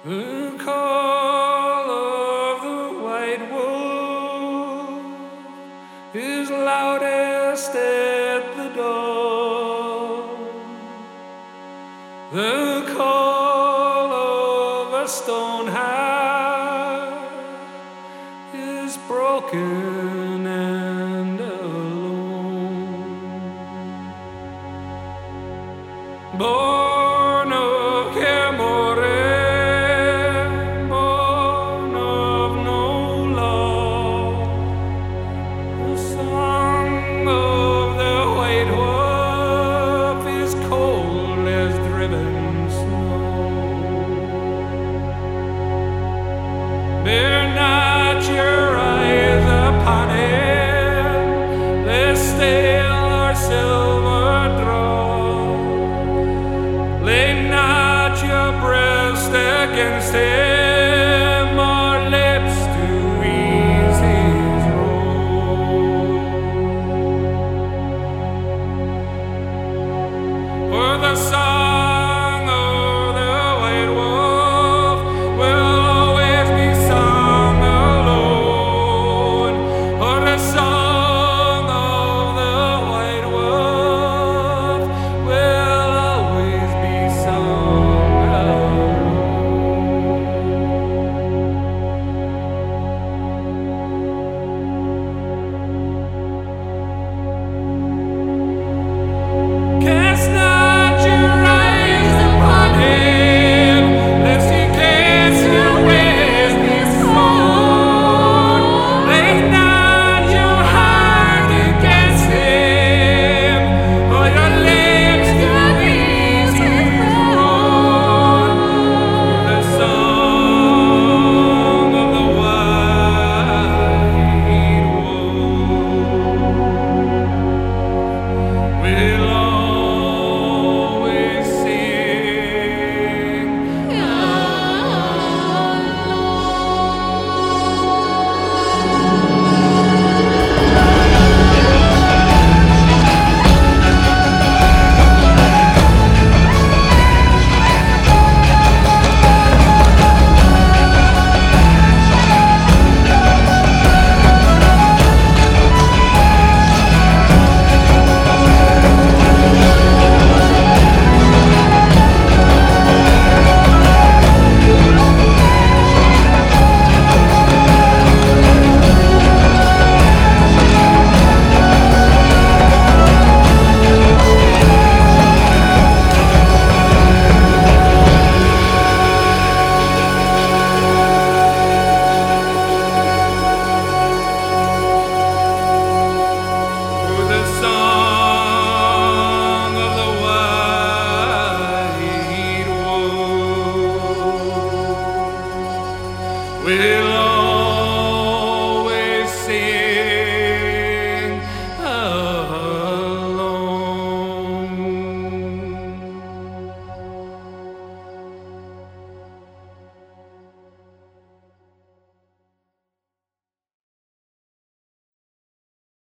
The call of the white wolf is loudest at the dawn. The call of a stone heart is broken and alone. Born of Camore, born of no law, the song of the white wolf is cold as driven snow. Bear not your eyes upon him, lest stale or silver draw. Lay not your breast against him, or lips to ease his roll. For the song of the white wolf will always be sung alone. For the song of the white wolf will always be sung alone. Cast not your eyes upon him, lest he cast you with his sword. Lay not your heart against him, or your lips to ease his roar. The song of the white wolf will always sing for the song of the white wolf will